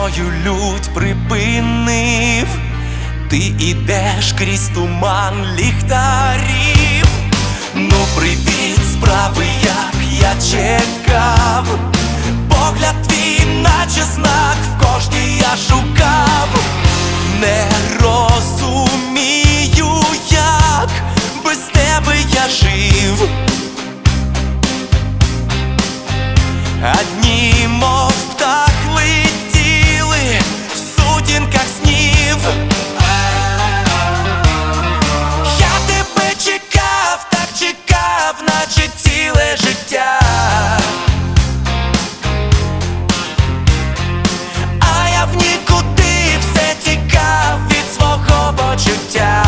мою лють припинив. Ти ідеш крізь туман ліхтарів. Ну привіт, справи, як я чекав. Погляд твій, наче знак, в кожній я шукав. Не розумію, як без тебе я жив. А дні, мов птах, летіли в сутінках снів. Я тебе чекав, так чекав, наче ціле життя. А я в нікуди все тікав від свого почуття.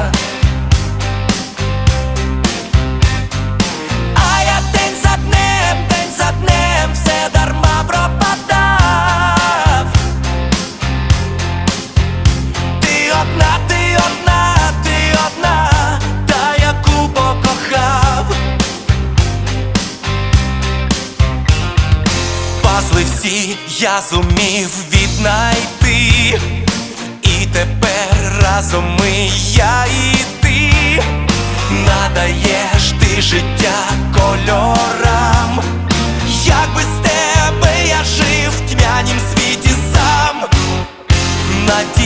А я день за днем все дарма пропадав. Ти одна, та яку покохав. Пазли всі я зумів віднайти, і тепер разом ми, я і ти. Надаєш ти життя кольорам. Як без тебе я жив в тьмянім світі сам.